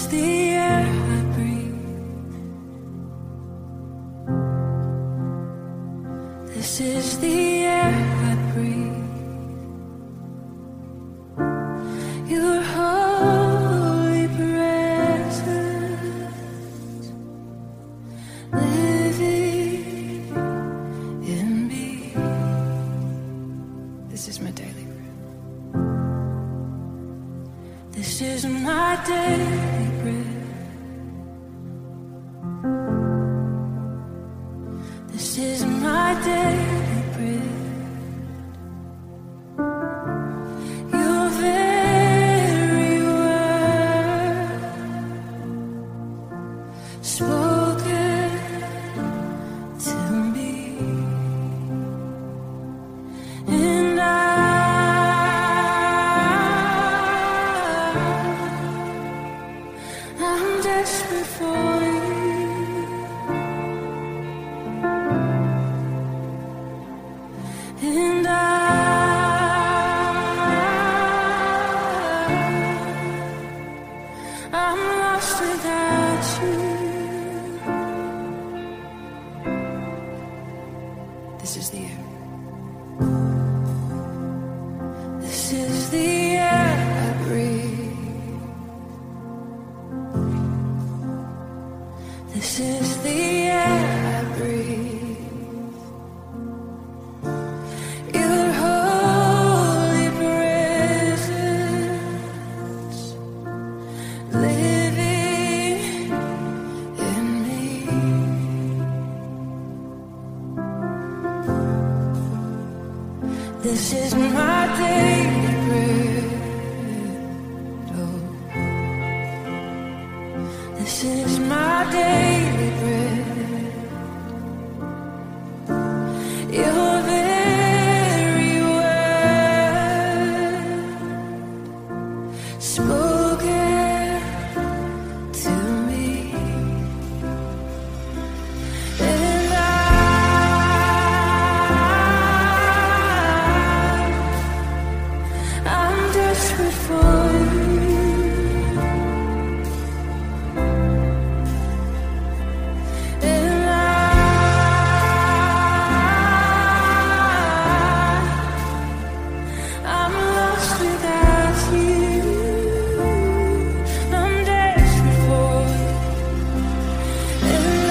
the air I breathe. This is the air I breathe. Your holy presence living in me. This is my daily bread. This is my daily bread. This is my daily bread. Your very word spoken to me, and I'm desperate for you. And I'm lost without you. This is the air. This is the air I breathe. This is the air I breathe. Your holy presence living in me. This is my daily bread. Oh, this is my daily bread. Your very word spoken to me, and I'm desperate for you. And I'm lost without you. I'm desperate for you. And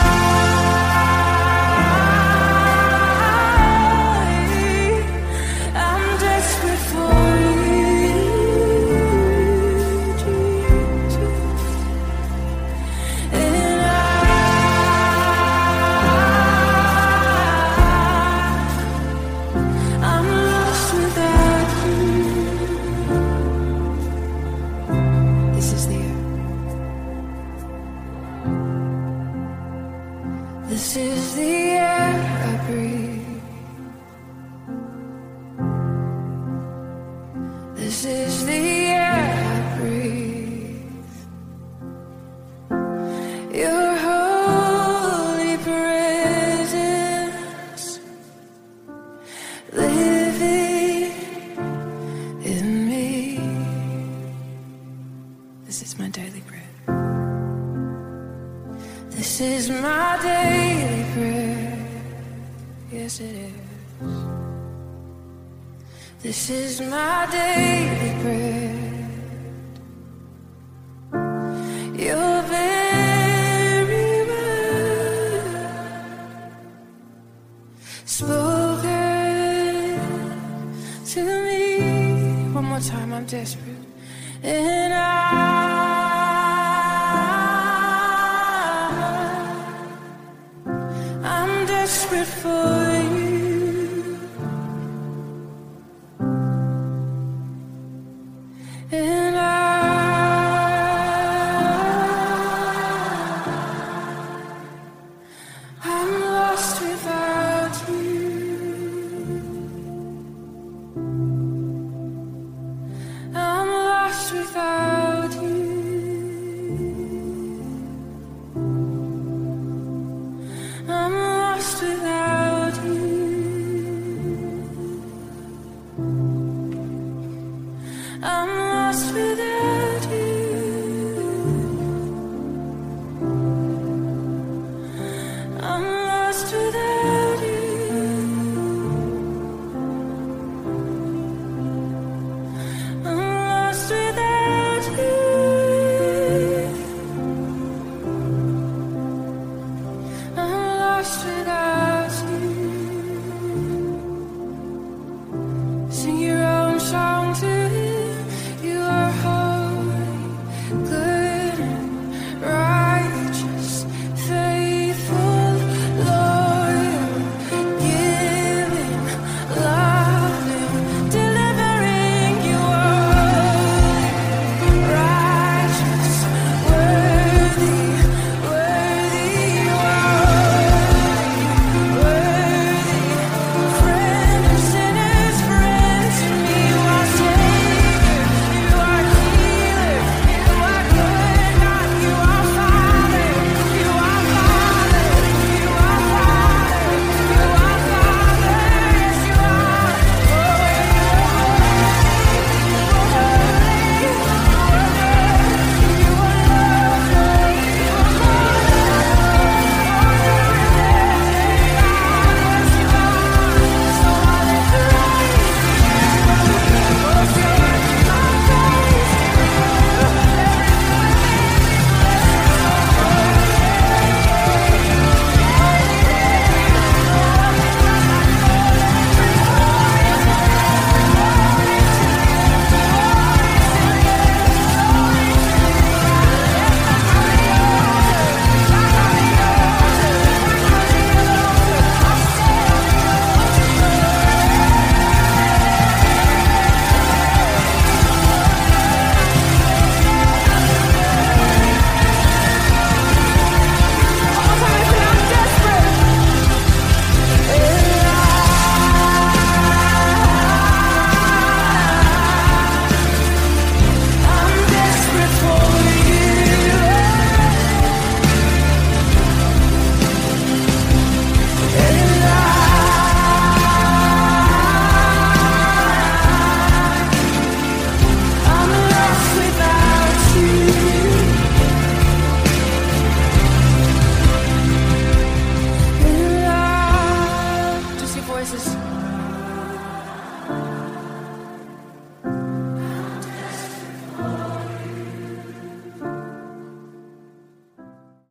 I'm desperate for you, Jesus. And I'm lost without you. This is the air. This is the air I breathe. This is the air I breathe. Your holy presence living in me. This is my daily bread. This is my daily bread. Yes, it is. This is my daily bread. Your very word spoken to me. One more time, I'm desperate. And